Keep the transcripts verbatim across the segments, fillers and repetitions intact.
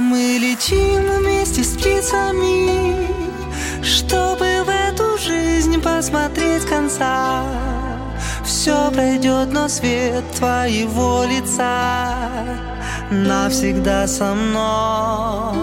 мы летим вместе с птицами, чтобы в эту жизнь посмотреть конца. Все пройдет, но свет твоего лица навсегда со мной.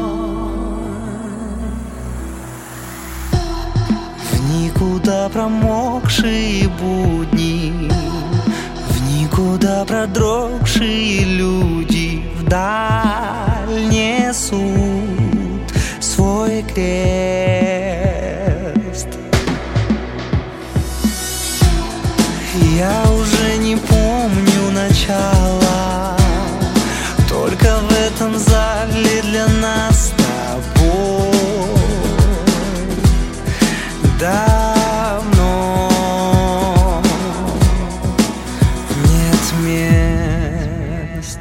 В никуда промокшие будни, в никуда продрогшие люди вдаль несут свой крест. Я уже не помню начала, только в этом зале для нас с тобой давно нет мест.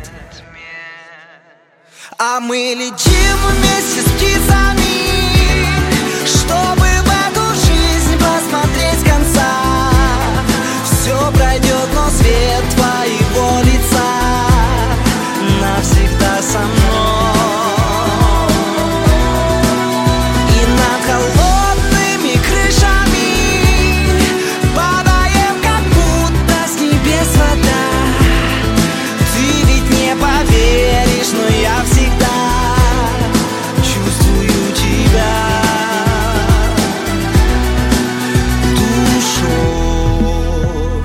А мы летим вместе с птицами, чтобы в эту жизнь посмотреть конца. Все пройдет, но свет твоего лица навсегда со мной. И над холодными крышами падаем, как будто с небес вода. Ты ведь не поверишь, но я всегда чувствую тебя душой.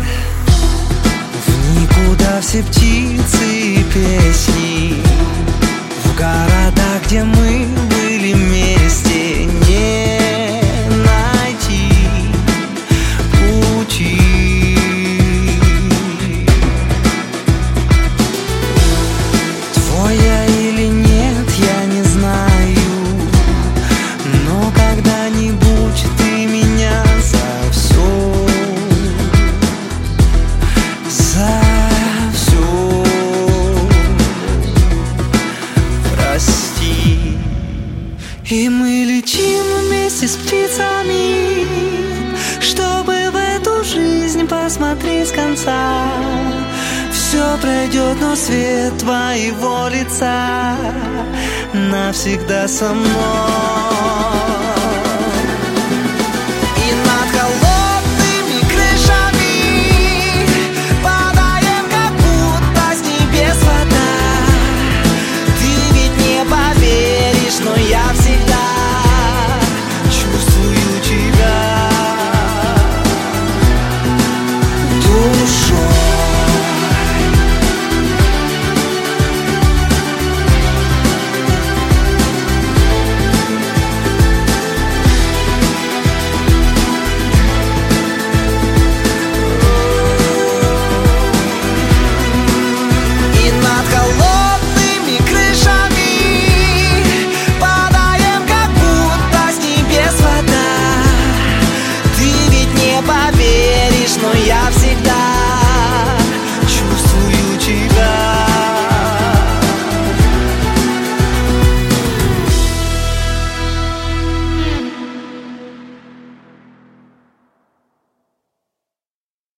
В никуда все птицы и песни, в города, где мы были вместе, не найти пути. Твой я или нет, я не знаю, но когда-нибудь ты меня за все, за все прости. И мы летим вместе с птицами, чтобы в эту жизнь посмотреть конца. Все пройдет, но свет твоего лица навсегда со мной.